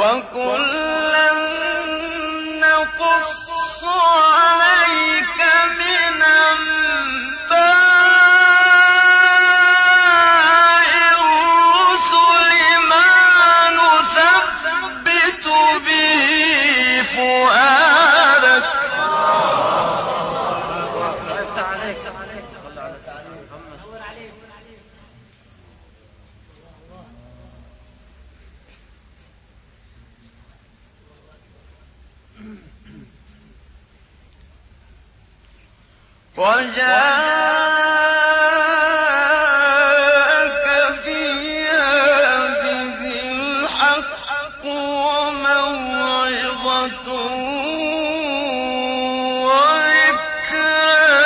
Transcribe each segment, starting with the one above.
وَكُلًّا نَّقُصُّ عَلَيْكَ مِنْ أَنبَاءِ الرُّسُلِ مَا نُثَبِّتُ بِهِ فُؤَادَكَ ۚ وَجَاءَكَ فِي هَٰذِهِ الْحَقُّ وَمَوْعِظَةٌ وَذِكْرَىٰ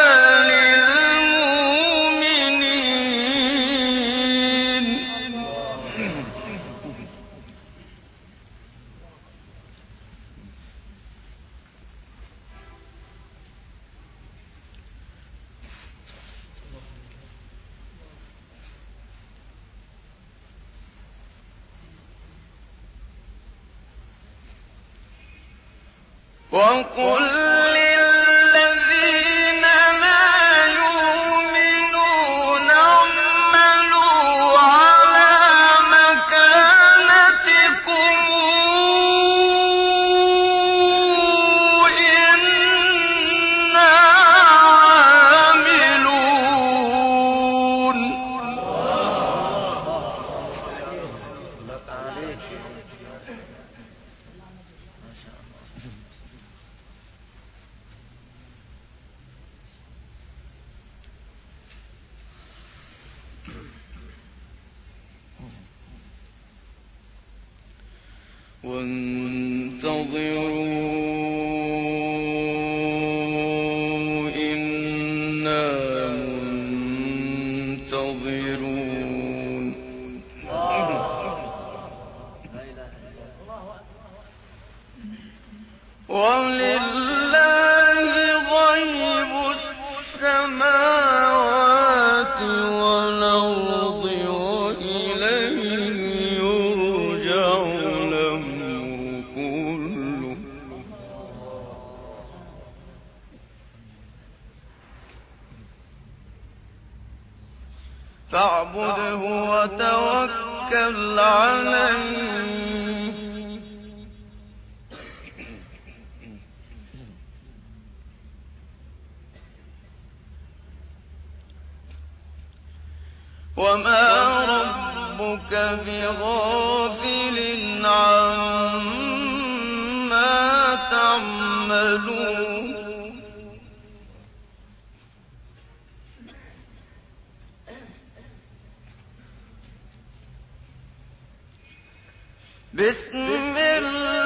لِلْمُؤْمِنِينَ. وَقُل لِّلَّذِينَ لَا يُؤْمِنُونَ اعْمَلُوا عَلَىٰ مَكَانَتِكُمْ إِنَّا عَامِلُونَ. وَانتَظِرُوا إِنَّا مُنتَظِرُونَ. وَلِلَّهِ غَيْبُ السَّمَاوَاتِ وَالْأَرْضِ وَإِلَيْهِ يُرْجَعُ الْأَمْرُ كُلُّهُ ۚ فاعبده وتوكل عليه، وما ربك بغافل عما تعملون. بسم الله